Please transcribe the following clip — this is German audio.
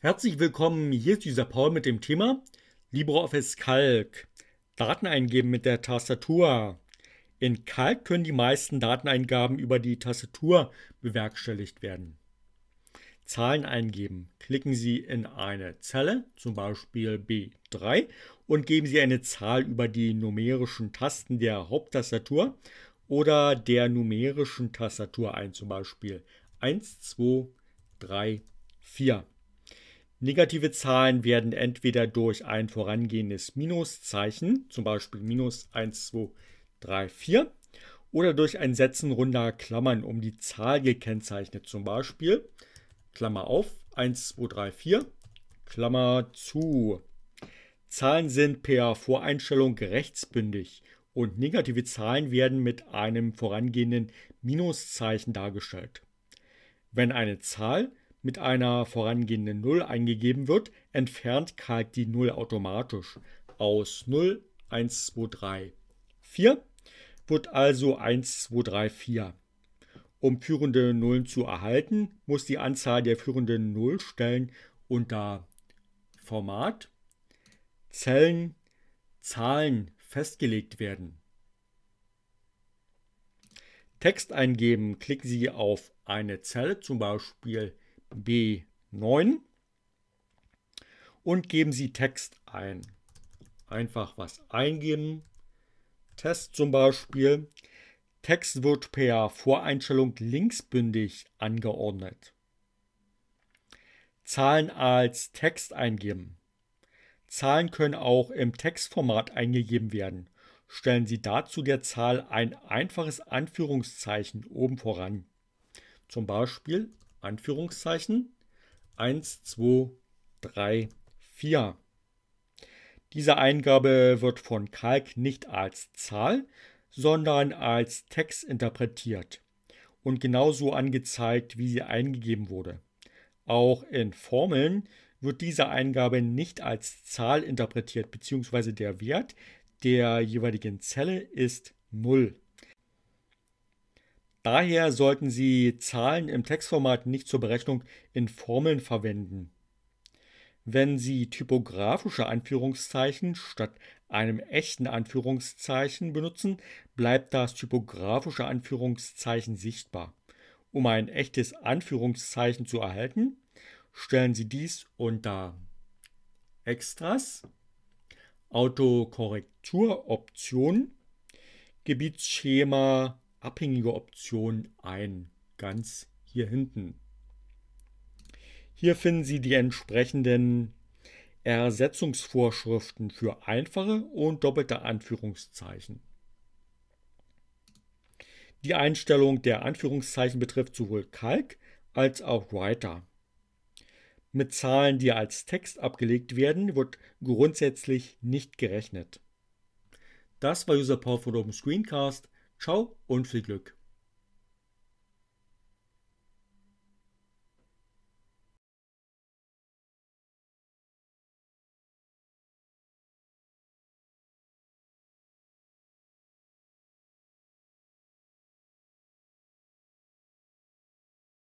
Herzlich willkommen, hier ist dieser Paul mit dem Thema LibreOffice Calc. Daten eingeben mit der Tastatur. In Calc können die meisten Dateneingaben über die Tastatur bewerkstelligt werden. Zahlen eingeben. Klicken Sie in eine Zelle, zum Beispiel B3, und geben Sie eine Zahl über die numerischen Tasten der Haupttastatur oder der numerischen Tastatur ein, zum Beispiel 1, 2, 3, 4. Negative Zahlen werden entweder durch ein vorangehendes Minuszeichen, zum Beispiel minus 1, 2, 3, 4, oder durch ein Setzen runder Klammern um die Zahl gekennzeichnet, zum Beispiel Klammer auf 1, 2, 3, 4, Klammer zu. Zahlen sind per Voreinstellung rechtsbündig und negative Zahlen werden mit einem vorangehenden Minuszeichen dargestellt. Wenn eine Zahl mit einer vorangehenden 0 eingegeben wird, entfernt Calc die 0 automatisch. Aus 0, 1, 2, 3, 4 wird also 1, 2, 3, 4. Um führende Nullen zu erhalten, muss die Anzahl der führenden Nullstellen unter Format, Zellen, Zahlen festgelegt werden. Text eingeben, klicken Sie auf eine Zelle, zum Beispiel B9, und geben Sie Text ein. Einfach was eingeben. Test zum Beispiel. Text wird per Voreinstellung linksbündig angeordnet. Zahlen als Text eingeben. Zahlen können auch im Textformat eingegeben werden. Stellen Sie dazu der Zahl ein einfaches Anführungszeichen oben voran. Zum Beispiel Anführungszeichen 1, 2, 3, 4. Diese Eingabe wird von Calc nicht als Zahl, sondern als Text interpretiert und genauso angezeigt, wie sie eingegeben wurde. Auch in Formeln wird diese Eingabe nicht als Zahl interpretiert, bzw. der Wert der jeweiligen Zelle ist 0. Daher sollten Sie Zahlen im Textformat nicht zur Berechnung in Formeln verwenden. Wenn Sie typografische Anführungszeichen statt einem echten Anführungszeichen benutzen, bleibt das typografische Anführungszeichen sichtbar. Um ein echtes Anführungszeichen zu erhalten, stellen Sie dies unter Extras, Autokorrekturoptionen, Gebietsschema, abhängige Optionen ein, ganz hier hinten. Hier finden Sie die entsprechenden Ersetzungsvorschriften für einfache und doppelte Anführungszeichen. Die Einstellung der Anführungszeichen betrifft sowohl Calc als auch Writer. Mit Zahlen, die als Text abgelegt werden, wird grundsätzlich nicht gerechnet. Das war User Paul von Open Screencast. Ciao und viel Glück.